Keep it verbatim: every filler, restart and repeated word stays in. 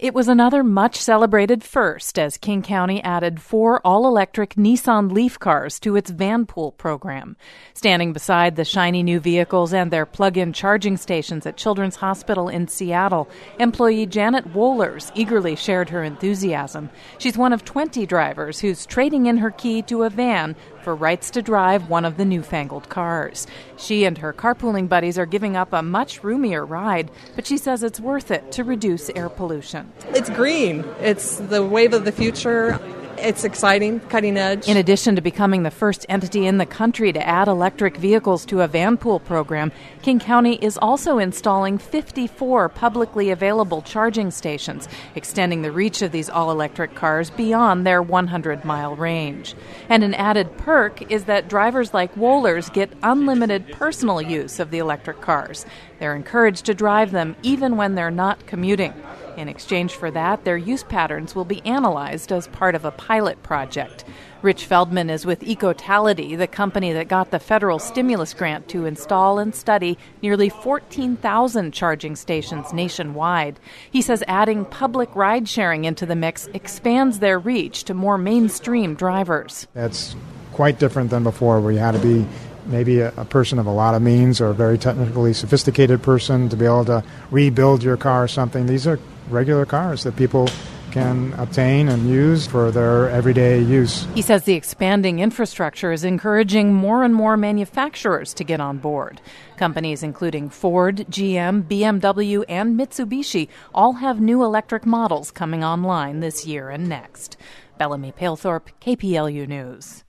It was another much-celebrated first as King County added four all-electric Nissan Leaf cars to its Vanpool program. Standing beside the shiny new vehicles and their plug-in charging stations at Children's Hospital in Seattle, employee Janet Wohlers eagerly shared her enthusiasm. She's one of twenty drivers who's trading in her key to a van for rights to drive one of the newfangled cars. She and her carpooling buddies are giving up a much roomier ride, but she says it's worth it to reduce air pollution. It's green. It's the wave of the future. It's exciting, cutting edge. In addition to becoming the first entity in the country to add electric vehicles to a Vanpool program, King County is also installing fifty-four publicly available charging stations, extending the reach of these all-electric cars beyond their one hundred mile range. And an added perk is that drivers like Wohlers get unlimited personal use of the electric cars. They're encouraged to drive them even when they're not commuting. In exchange for that, their use patterns will be analyzed as part of a pilot project. Rich Feldman is with Ecotality, the company that got the federal stimulus grant to install and study nearly fourteen thousand charging stations nationwide. He says adding public ride-sharing into the mix expands their reach to more mainstream drivers. That's quite different than before, where you had to be maybe a, a person of a lot of means or a very technically sophisticated person to be able to rebuild your car or something. These are regular cars that people can obtain and use for their everyday use. He says the expanding infrastructure is encouraging more and more manufacturers to get on board. Companies including Ford, G M, B M W, and Mitsubishi all have new electric models coming online this year and next. Bellamy Palethorpe, K P L U News.